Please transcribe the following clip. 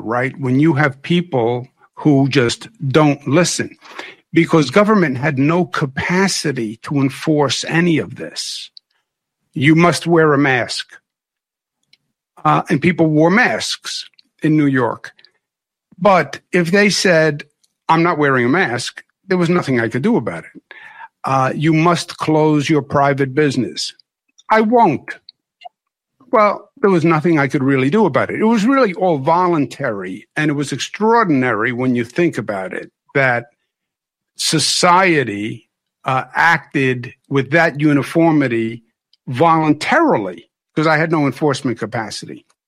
right? When you have people who just don't listen, because government had no capacity to enforce any of this. You must wear a mask. And people wore masks in New York. But if they said, I'm not wearing a mask, there was nothing I could do about it. You must close your private business. I won't. Well, there was nothing I could really do about it. It was really all voluntary. And it was extraordinary when you think about it, that society acted with that uniformity voluntarily, because I had no enforcement capacity.